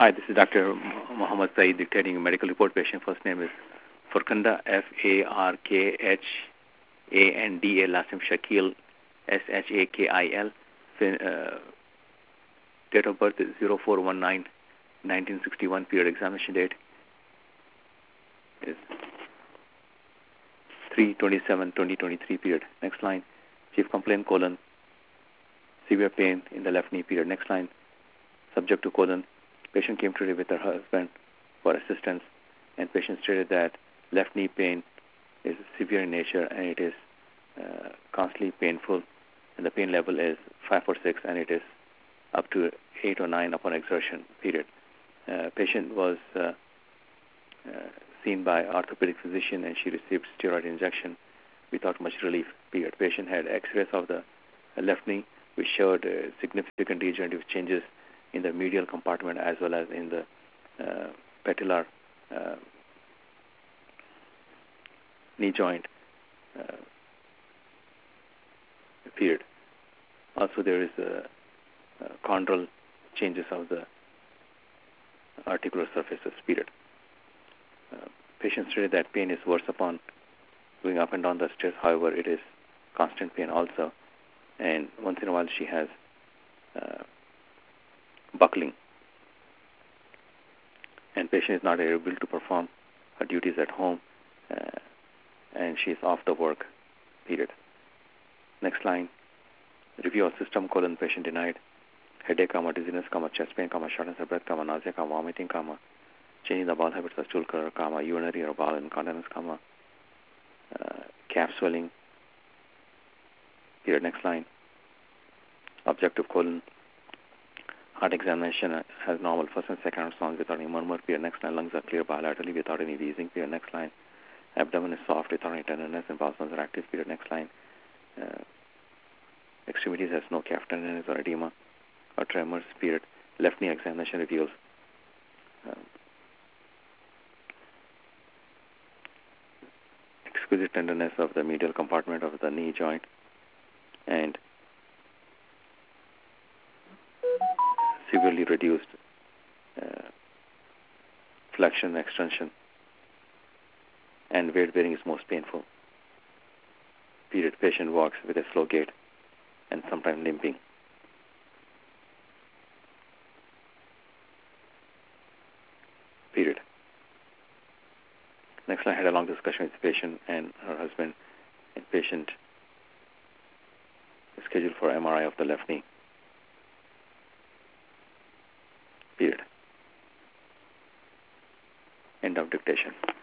Hi, this is Dr. Muhammad Saeed dictating a medical report. Patient first name is Farkanda, Farkanda, last name Shakil, Shakil. Date of birth is 04/19/1961. Period examination date is 3/27/2023. Period. Next line. Chief complaint: colon, severe pain in the left knee. Period. Next line. Subject to colon. Patient came today with her husband for assistance, and patient stated that left knee pain is severe in nature and it is constantly painful, and the pain level is 5 or 6, and it is up to 8 or 9 upon exertion. Period. Patient was seen by orthopedic physician, and she received steroid injection without much relief. Period. Patient had X-rays of the left knee, which showed significant degenerative changes in the medial compartment as well as in the patellar knee joint. Period. Also, there is chondral changes of the articular surfaces. Period. Patient stated that pain is worse upon going up and down the stairs. However, it is constant pain also, and once in a while she has buckling, and patient is not able to perform her duties at home, and she is off the work. Period. Next line. Review of system: colon, patient denied headache, dizziness, chest pain, shortness of breath, nausea, vomiting, changing the bowel habits of stool color, urinary or bowel incontinence, calf swelling. Period. Next line. Objective: colon, heart examination has normal first and second sounds without any murmur. Period. Next line. Lungs are clear bilaterally without any wheezing. Period. Next line. Abdomen is soft without any tenderness, and bowel are active. Period. Next line. Extremities has no calf tenderness or edema or tremors. Period. Left knee examination reveals exquisite tenderness of the medial compartment of the knee joint and severely reduced flexion and extension, and weight bearing is most painful. Period. Patient walks with a slow gait and sometimes limping. Period. Next, I had a long discussion with the patient and her husband, and patient is scheduled for MRI of the left knee. Period. End of dictation.